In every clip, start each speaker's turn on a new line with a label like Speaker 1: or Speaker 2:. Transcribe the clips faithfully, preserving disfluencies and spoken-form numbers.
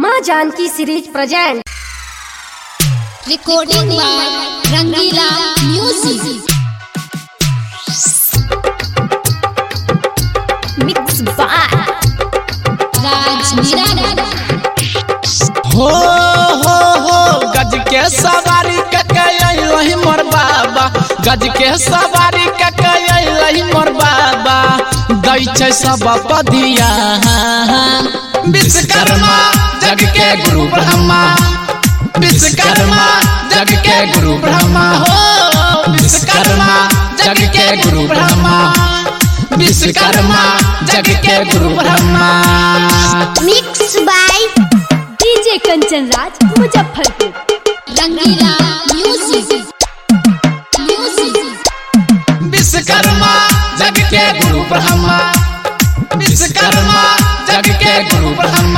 Speaker 1: माँ Janaki series present.
Speaker 2: Recording by Rangila music.
Speaker 1: Mix by
Speaker 2: Raj Meera.
Speaker 3: हो हो हो गज के सवारी ककई मोर बाबा, गज के सवारी ककई मोर बाबा, दै छै सब पदिया विश्वकर्मा जग के गुरु ब्रह्मा, विश्वकर्मा जग के गुरु ब्रह्मा हो, विश्वकर्मा जग के गुरु ब्रह्मा, विश्वकर्मा जग के गुरु Brahma.
Speaker 1: Mix by DJ Kanchan Raj Muzaffarpur.
Speaker 2: Rangila music music.
Speaker 3: Vishwakarma जग के गुरु ब्रह्मा, विश्वकर्मा जग के गुरु ब्रह्मा।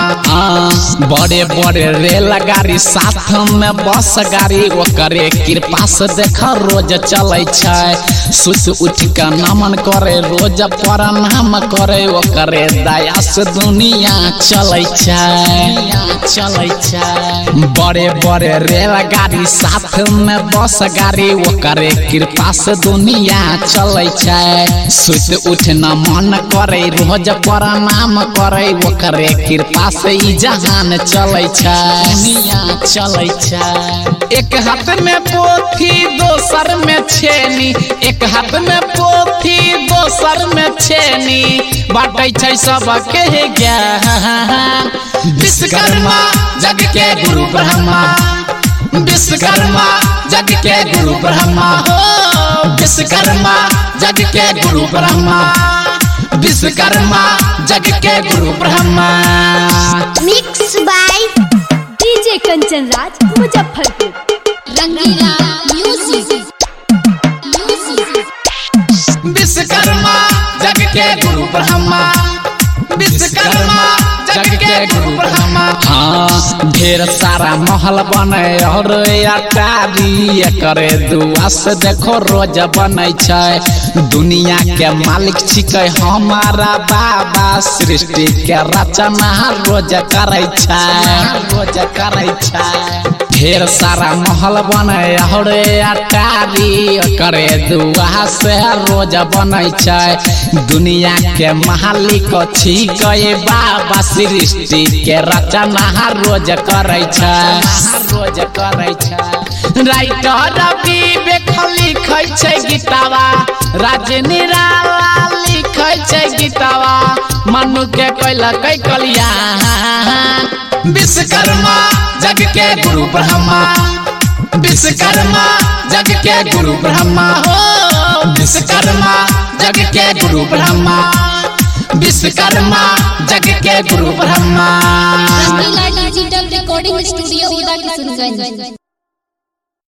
Speaker 3: बड़े बड़े रेल गाड़ी साथ में बस गाड़ी ओकरे कृपा से देख रोज चलै छै, सुत उठ के नमन करे रोज प्रणाम करे, ओकरे दया से दुनिया चलै छै चलै छै। बड़े बड़े रेल गाड़ी साथ में बस गाड़ी ओकरे कृपा से दुनिया चलै छै, सुत उठ नमन करे रोज प्रणाम करे, ओकरे कृपा से ई जहान चलै छै दुनिया चलै छै। एक हाथ में पोथी दोसर में छेनी, एक हाथ में पोथी दोसर में छेनी, बाँटै छै सबके ज्ञान। विश्वकर्मा जग के गुरु ब्रह्मा, विश्वकर्मा जग के गुरु ब्रह्मा हो, विश्वकर्मा जग के गुरु ब्रह्मा, विश्वकर्मा जग के गुरु Brahma.
Speaker 1: Mix by DJ Kanchan Raj Muzaffarpur.
Speaker 2: Rangila music music.
Speaker 3: Vishwakarma जग के गुरु ब्रह्मा, विश्वकर्मा जग के गुरु ब्रह्मा। हाँ ढेर सारा महल बने और अटारी करे दुआ से देखो रोज बनै छै, दुनिया के मालिक छिकै हमारा बाबा, सृष्टि के रचना रोज करै छै रोज करै छै। ढेर सारा महल बने और अटारी करे दुआ से रोज बनै छै, दुनिया के मालिक छिकै बाबा, सृष्टि के रचना रोज करै छै रोज करै छै। राइटर विवेक लिखै छै गीतवा, राज निराला लिखै छै गीतवा, मनु के कैलकै कल्याण। विश्वकर्मा जग के गुरु ब्रह्मा, विश्वकर्मा जग के गुरु ब्रह्मा हो, विश्वकर्मा जग के गुरु ब्रह्मा, विश्वकर्मा जग के गुरु Brahma.
Speaker 2: Rangila digital recording studio उदा किशनगंज।